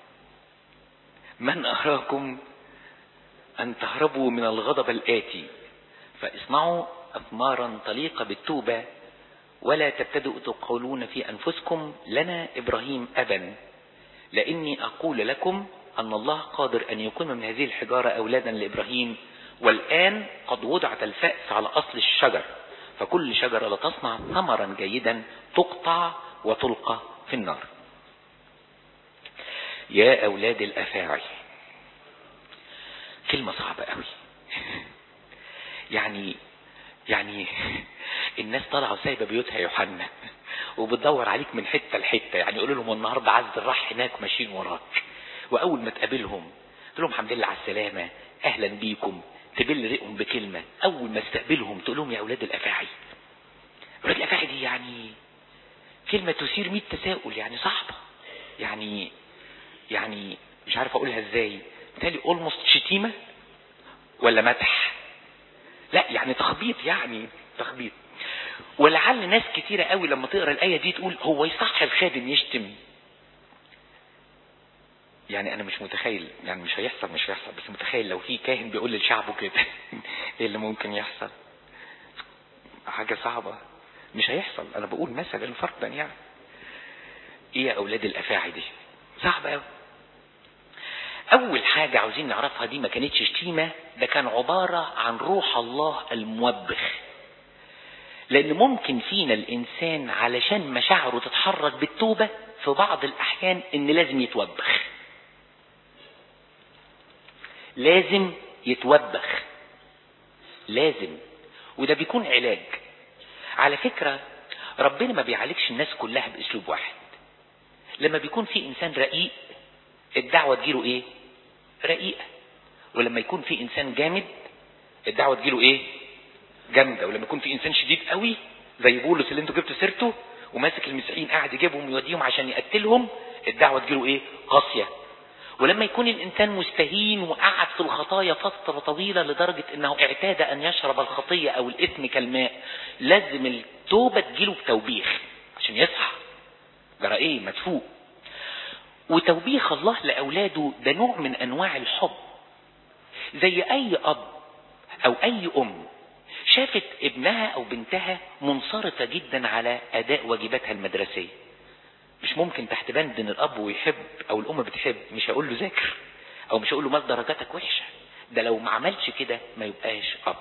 من أراكم أن تهربوا من الغضب الآتي، فاصنعوا أثمارا طليقة بالتوبة، ولا تبتدئوا تقولون في أنفسكم لنا إبراهيم أبا، لأني أقول لكم أن الله قادر أن يكون من هذه الحجارة أولادا لإبراهيم. والآن قد وضعت الفأس على أصل الشجر، فكل شجرة لا تصنع ثمرا جيدا تقطع وتلقى في النار. يا أولاد الأفاعي، كلمة صعبة قوي. يعني الناس طالعة وسايبة بيوتها يوحنا وبتدور عليك من حتة لحتة، يعني يقولوا لهم النهاردة عز الراح هناك ماشيين وراك، وأول ما تقابلهم تقول لهم الحمد لله على السلامة، أهلا بيكم، تبل ريقهم بكلمة. أول ما تستقبلهم تقول لهم يا أولاد الأفاعي. أولاد الأفاعي دي يعني كلمة تثير 100 تساؤل، يعني صعبة، يعني مش عارف أقولها إزاي، بالتالي almost شتيمة ولا مدح؟ لا، يعني تخبيط، يعني تخبيط. ولعل ناس كتيرة قوي لما تقرأ الآية دي تقول هو يصح الخادم يشتم؟ يعني أنا مش متخيل، يعني مش هيحصل، بس متخيل لو في كاهن بيقول لشعبه كده إيه اللي ممكن يحصل؟ حاجة صعبة، مش هيحصل. أنا بقول مثلا فرضا يعني. إيه يا أولاد الأفاعي دي؟ صعبة قوي. أول حاجة عاوزين نعرفها، دي ما كانتش شتيمة، ده كان عبارة عن روح الله الموبخ. لأن ممكن فينا الإنسان علشان مشاعره تتحرك بالتوبة في بعض الأحيان إن لازم يتوبخ، لازم يتوبخ، لازم. وده بيكون علاج. على فكرة ربنا ما بيعالجش الناس كلها بأسلوب واحد. لما بيكون في إنسان رقيق الدعوة تجيله إيه؟ رقيقة. ولما يكون في إنسان جامد الدعوة تجيله ايه؟ جامدة. ولما يكون في انسان شديد قوي زي بولس اللي انتوا جبتوا سيرته وماسك المسيحيين قاعد يجيبهم ويوديهم عشان يقتلهم، الدعوة تجيله ايه؟ قاسية. ولما يكون الانسان مستهين وقعد في الخطايا فترة طويلة لدرجة انه اعتاد ان يشرب الخطية او الاثم كالماء، لازم التوبة تجيله بتوبيخ عشان يصحى. جرى ايه؟ مدفوق. وتوبيخ الله لاولاده ده نوع من انواع الحب. زي اي اب او اي ام شافت ابنها او بنتها منصرفة جدا على اداء واجباتها المدرسية، مش ممكن تحت بند ان الاب ويحب او الام بتحب مش هقول له ذاكر او مش هقول له مال درجاتك وحشة. ده لو ما عملش كده ما يبقاش اب.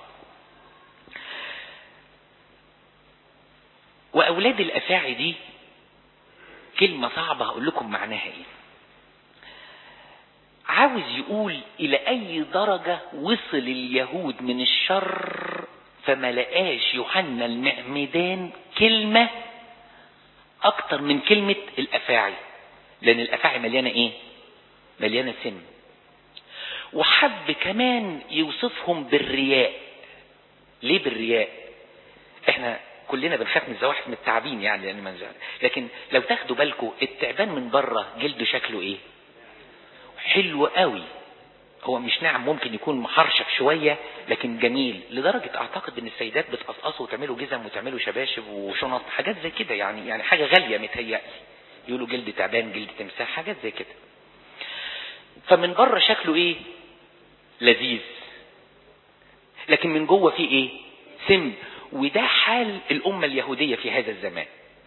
واولاد الافاعي دي كلمة صعبة هقول لكم معناها ايه. عاوز يقول الى اي درجة وصل اليهود من الشر فما لقاش يوحنا المعمدان كلمة اكتر من كلمة الافاعي، لان الافاعي مليانة ايه؟ مليانة سم. وحب كمان يوصفهم بالرياء. ليه بالرياء؟ احنا كلنا بنخاف من الزواحف من التعابين يعني لان منزل، لكن لو تاخدوا بالكم التعبان من بره جلده شكله ايه؟ حلو قوي. هو مش ناعم، ممكن يكون محرشف شوية لكن جميل، لدرجة اعتقد ان السيدات بتقصقصوا وتعملوا جزم وتعملوا شباشب وشنط حاجات زي كده، يعني حاجة غالية متهيألي. يقولوا جلد تعبان جلد تمساح حاجات زي كده. فمن بره شكله ايه؟ لذيذ، لكن من جوه فيه ايه؟ سم. وده حال الامة اليهودية في هذا الزمان.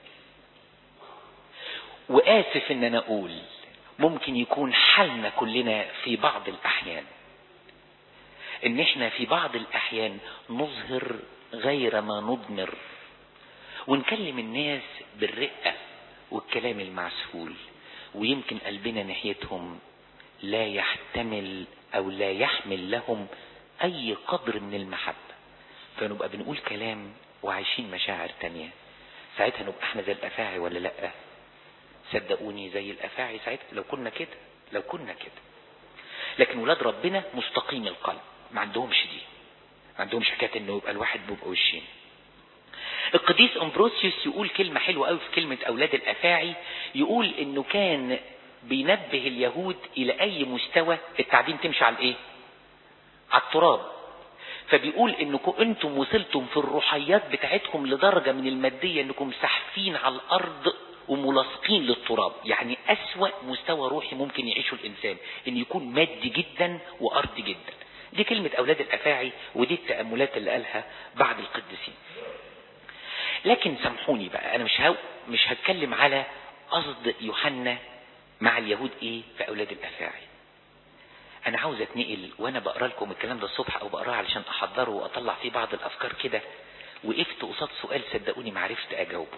وآسف ان انا اقول ممكن يكون حالنا كلنا في بعض الاحيان، ان احنا في بعض الاحيان نظهر غير ما نضمر، ونكلم الناس بالرقة والكلام المعسول، ويمكن قلبنا ناحيتهم لا يحتمل او لا يحمل لهم اي قدر من المحبة، فنبقى بنقول كلام وعايشين مشاعر تانية. ساعتها نبقى احنا زي الافاعي ولا لا؟ صدقوني زي الافاعي ساعتها لو كنا كده. لكن ولاد ربنا مستقيم القلب، ما عندهمش دي، ما عندهمش حكاية انه يبقى الواحد بيبقى وشين. القديس امبروسيوس يقول كلمة حلوة قوي في كلمة اولاد الافاعي، يقول انه كان بينبه اليهود الى اي مستوى التعدين تمشي على الايه؟ على التراب. فبيقول انكم انتم وصلتم في الروحيات بتاعتكم لدرجة من المادية انكم سحفين على الارض وملاصقين للتراب. يعني اسوأ مستوى روحي ممكن يعيشه الانسان ان يكون مادي جدا وارضي جدا. دي كلمة اولاد الافاعي، ودي التأملات اللي قالها بعض القديسين. لكن سامحوني بقى، انا مش هتكلم على قصد يوحنا مع اليهود ايه في اولاد الافاعي. انا عاوز اتنقل وانا بقرا لكم الكلام ده الصبح او بقراه علشان احضره واطلع فيه بعض الافكار كده، وقفت قصاد سؤال صدقوني ما عرفت اجاوبه.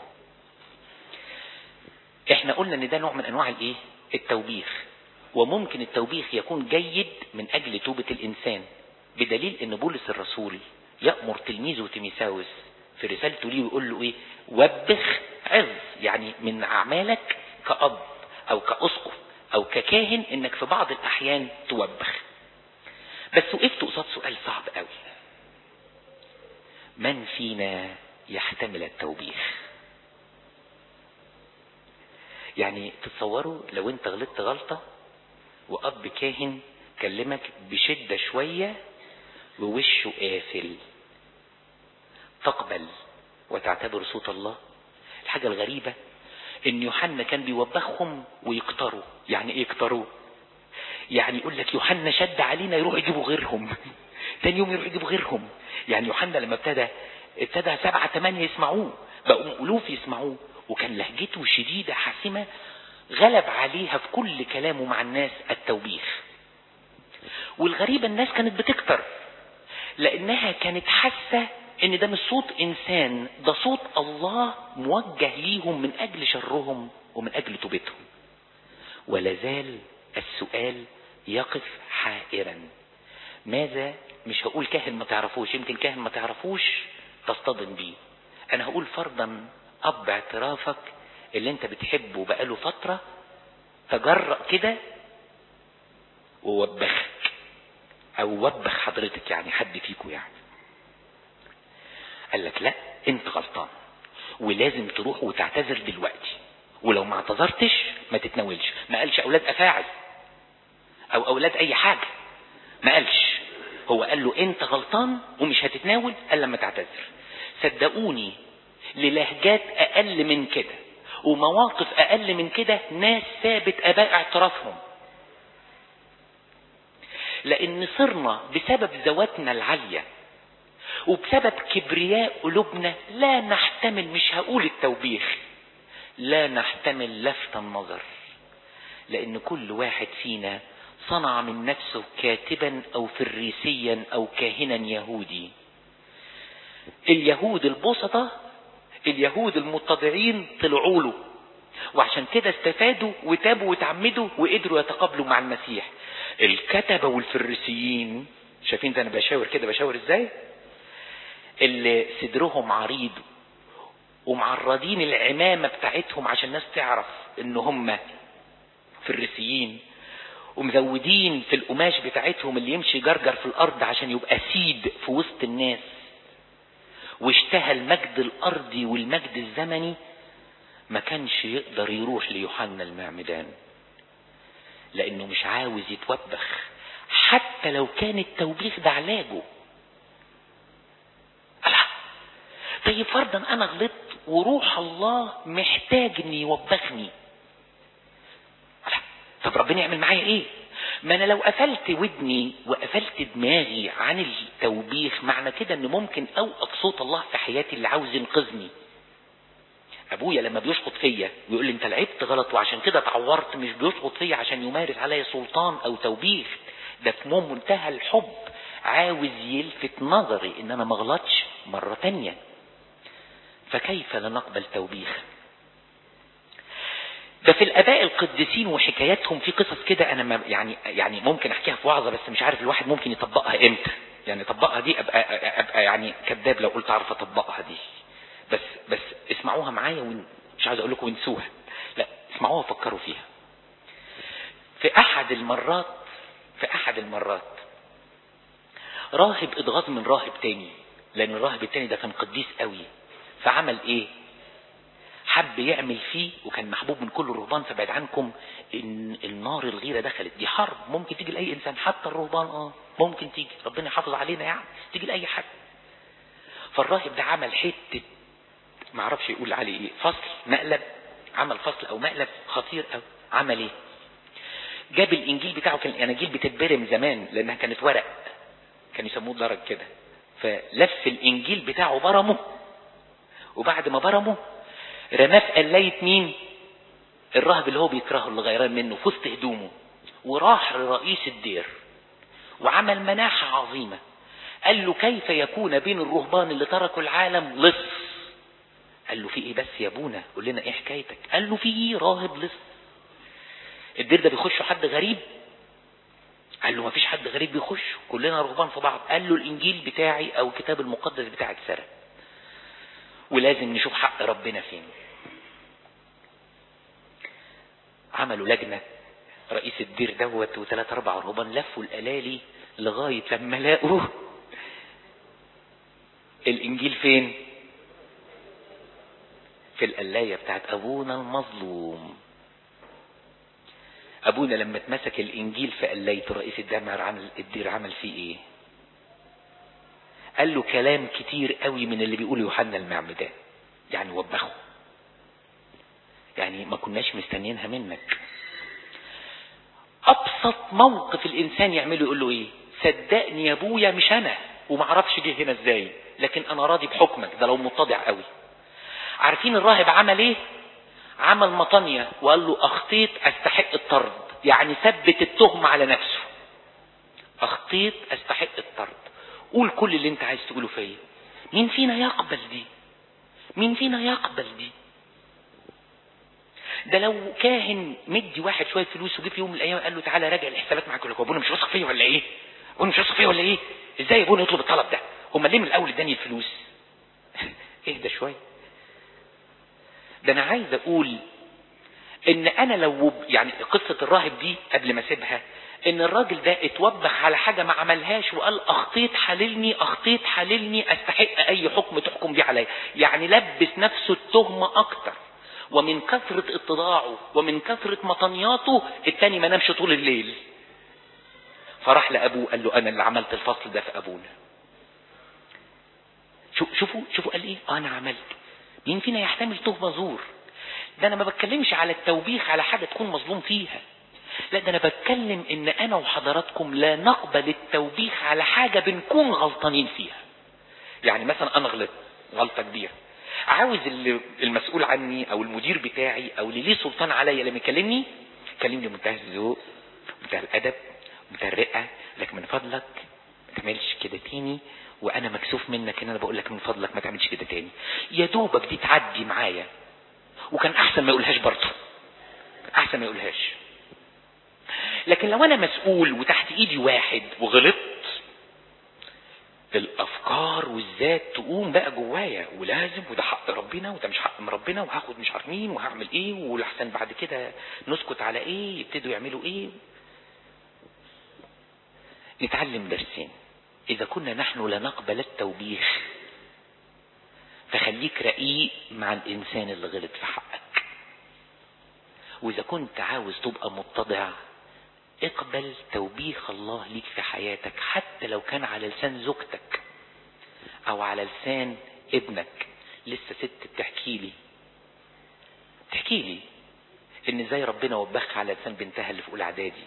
احنا قلنا ان ده نوع من انواع الايه؟ التوبيخ. وممكن التوبيخ يكون جيد من اجل توبة الانسان، بدليل ان بولس الرسول يأمر تلميذه تيموثاوس في رسالته ليه ويقول له ايه؟ وبخ عظ. يعني من اعمالك كأب او كأسقف او ككاهن انك في بعض الاحيان توبخ. بس وقفت قصاد سؤال صعب قوي. من فينا يحتمل التوبيخ؟ يعني تتصوروا لو انت غلطت غلطة واب كاهن كلمك بشدة شوية ووشه قافل، تقبل وتعتبر صوت الله؟ الحاجة الغريبة ان يوحنا كان بيوبخهم ويكتروا. يعني ايه يكتروا؟ يعني يقول لك يوحنا شد علينا يروح يجيبوا غيرهم تاني يوم يروح يجيبوا غيرهم. يعني يوحنا لما ابتدى 7 8 يسمعوه، بقوا ألوف يسمعوه، وكان لهجته شديدة حاسمة غلب عليها في كل كلامه مع الناس التوبيخ. والغريبة الناس كانت بتكتر لانها كانت حاسة ان ده مش صوت انسان، ده صوت الله موجه ليهم من اجل شرهم ومن اجل توبتهم. ولازال السؤال يقف حائرا. ماذا؟ مش هقول كاهن ما تعرفوش، يمكن كاهن ما تعرفوش تصطدم بيه. انا هقول فرضا اب اعترافك اللي انت بتحبه بقاله فترة تجرأ كده ووبخك او وبخ حضرتك يعني حد فيكم يعني. قال لك لا انت غلطان ولازم تروح وتعتذر دلوقتي، ولو ما اعتذرتش ما تتناولش. ما قالش اولاد افاعل او اولاد اي حاجة، ما قالش. هو قال له انت غلطان ومش هتتناول الا لما تعتذر. صدقوني للهجات اقل من كده ومواقف اقل من كده ناس ثابت اباء اعترافهم، لان صرنا بسبب ذواتنا العالية وبسبب كبرياء قلوبنا لا نحتمل، مش هقول التوبيخ، لا نحتمل لفت النظر، لان كل واحد فينا صنع من نفسه كاتبا او فريسيا او كاهنا يهودي. اليهود البسطة، اليهود المتضعين طلعوا له، وعشان كده استفادوا وتابوا وتعمدوا وقدروا يتقابلوا مع المسيح. الكتبة والفريسيين شايفين ده انا بشاور كده بشاور ازاي، اللي صدرهم عريض ومعرضين العمامة بتاعتهم عشان الناس تعرف ان هم فريسيين، ومزودين في القماش بتاعتهم اللي يمشي جرجر في الارض عشان يبقى سيد في وسط الناس، واشتهى المجد الارضي والمجد الزمني، ما كانش يقدر يروح ليوحنا المعمدان لانه مش عاوز يتوبخ حتى لو كان التوبيخ ده علاجه. طيب فرضا انا غلطت وروح الله محتاج ان يوبخني، طب ربنا يعمل معايا ايه؟ ما انا لو قفلت ودني وقفلت دماغي عن التوبيخ معنى كده ان ممكن اوقف صوت الله في حياتي اللي عاوز ينقذني. ابويا لما بيشخط فيا ويقول لي انت لعبت غلط وعشان كده اتعورت، مش بيشخط فيا عشان يمارس عليا سلطان او توبيخ، ده في منتهى الحب عاوز يلفت نظري ان انا ما اغلطش مرة تانية. فكيف لا نقبل توبيخ؟ ده في الاباء القديسين وحكاياتهم في قصص كده انا ما يعني ممكن احكيها في وعظة، بس مش عارف الواحد ممكن يطبقها امتى. يعني طبقها دي ابقى يعني كذاب لو قلت اعرف اطبقها دي. بس اسمعوها معايا مش عايز اقول لكم انسوها، لا اسمعوها وفكروا فيها. في احد المرات راهب اتغاظ من راهب تاني، لان الراهب التاني ده كان قديس قوي، فعمل ايه؟ حب يعمل فيه، وكان محبوب من كل الرهبان. فبعد عنكم ان النار الغيرة دخلت، دي حرب ممكن تيجي لاي انسان، حتى الرهبان ممكن تيجي، ربنا يحافظ علينا يعني، تيجي لاي حد. فالراهب ده عمل حتة ما عرفش يقول عليه ايه، مقلب، عمل فصل او مقلب خطير قوي. عمل ايه؟ جاب الانجيل بتاعه، كان الاناجيل بتتبرم زمان لانها كانت ورق، كان يسموه درج كده، فلف الانجيل بتاعه برمه، وبعد ما برمه رماه في قلاية مين؟ الراهب اللي هو بيكرهه اللي غيران منه في وسط هدومه، وراح لرئيس الدير وعمل مناحة عظيمة. قال له كيف يكون بين الرهبان اللي تركوا العالم لص؟ قال له في ايه بس يا ابونا، قول لنا ايه حكايتك؟ قال له في ايه راهب لص؟ الدير ده بيخشوا حد غريب؟ قال له ما فيش حد غريب بيخش، كلنا رهبان في بعض. قال له الانجيل بتاعي او الكتاب المقدس بتاعي اتسرق، ولازم نشوف حق ربنا فين. عملوا لجنة، رئيس الدير دوت و3 4 رهبان لفوا القلالي لغاية لما لاقوا الانجيل فين؟ في القلاية بتاعت ابونا المظلوم. ابونا لما اتمسك الانجيل في قلايته، رئيس الدير عمل فيه ايه؟ قال له كلام كتير قوي من اللي بيقوله يوحنا المعمدان، يعني وبخه، يعني ما كناش مستنيينها منك. ابسط موقف الانسان يعمله يقول له ايه؟ صدقني يا ابويا مش انا، وما اعرفش جه هنا ازاي، لكن انا راضي بحكمك، ده لو متضع قوي. عارفين الراهب عمل ايه؟ عمل مطانية وقال له اخطيت استحق الطرد، يعني ثبت التهمة على نفسه. اخطيت استحق الطرد، قول كل اللي انت عايز تقوله فيا. مين فينا يقبل دي؟ مين فينا يقبل دي؟ ده لو كاهن مدي واحد شويه فلوس وجي في يوم من الايام قال له تعالى راجع الحسابات معاك، يقول لك ابونا مش واثق فيا ولا ايه؟ ابونا مش واثق فيا ولا ايه؟ ازاي ابونا يطلب الطلب ده؟ هم ليه من الاول اداني الفلوس؟ اهدى شويه. ده انا عايز اقول ان انا لو يعني قصة الراهب دي قبل ما اسيبها، ان الراجل ده اتوبخ على حاجة ما عملهاش وقال اخطيت حللني استحق اي حكم تحكم بيه عليا، يعني لبس نفسه التهمة اكتر. ومن كثرة اتضاعه ومن كثرة مطنياته التاني ما نامش طول الليل، فراح لابوه قال له انا اللي عملت الفصل ده في ابونا. شوفوا قال ايه؟ انا عملت. مين فينا يحتمل تهمة زور؟ ده انا ما بتكلمش على التوبيخ على حاجة تكون مظلوم فيها، لا ده انا بتكلم ان انا وحضراتكم لا نقبل التوبيخ على حاجة بنكون غلطانين فيها. يعني مثلا انا غلطت غلطة كبيرة، عاوز المسؤول عني او المدير بتاعي او اللي ليه سلطان عليا لما يكلمني منتهى الذوق، منتهى الادب، منتهى الرقة، لكن من فضلك ما تعملش كده تاني، وانا مكسوف منك ان انا بقول لك من فضلك ما تعملش كده تاني. يا دوبك دي تعدي معايا، وكان احسن ما يقولهاش برضه، احسن ما يقولهاش. لكن لو انا مسؤول وتحت ايدي واحد وغلطت، الافكار والذات تقوم بقى جوايا، ولازم وده حق ربنا وده مش حق من ربنا، وهاخد مش عارف مين وهعمل ايه، والاحسن بعد كده نسكت على ايه، يبتدوا يعملوا ايه. نتعلم درسين. اذا كنا نحن لا نقبل التوبيخ، فخليك رقيق مع الانسان اللي غلط في حقك. واذا كنت عاوز تبقى متضع، اقبل توبيخ الله ليك في حياتك، حتى لو كان على لسان زوجتك او على لسان ابنك. لسه ست بتحكي لي ان ازاي ربنا وبخها على لسان بنتها اللي في اولى اعدادي،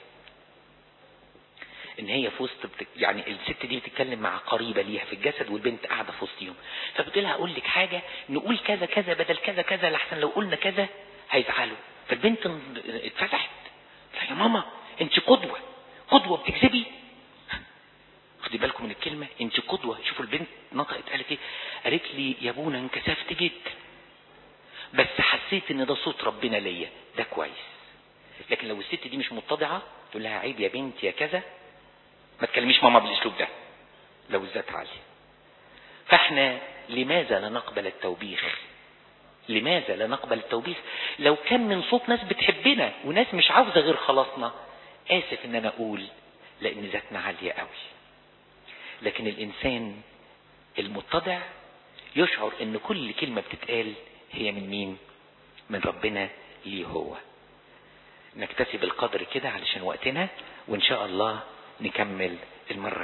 ان هي في وسط يعني الست دي بتتكلم مع قريبة ليها في الجسد، والبنت قاعدة في وسطهم، فبتقول لها اقول لك حاجة، نقول كذا كذا بدل كذا كذا، لحسن لو قلنا كذا هيزعلوا. فالبنت اتفتحت، يا ماما انت قدوة بتكذبي. خدي بالكم من الكلمة انت قدوة. شوفوا البنت نطقت قالت ايه؟ قالت لي يا ابونا انكسفت جدا، بس حسيت ان ده صوت ربنا ليا، ده كويس. لكن لو الست دي مش متضعة تقول لها عيب يا بنت يا كذا، ما تكلميش ماما بالاسلوب ده لو الذات عالية. فاحنا لماذا لا نقبل التوبيخ؟ لماذا لا نقبل التوبيخ لو كان من صوت ناس بتحبنا وناس مش عاوزة غير خلاصنا؟ آسف ان انا اقول لان ذاتنا عالية قوي. لكن الانسان المتضع يشعر ان كل كلمة بتتقال هي من مين؟ من ربنا ليه هو. نكتفي بالقدر كده علشان وقتنا، وان شاء الله نكمل المرة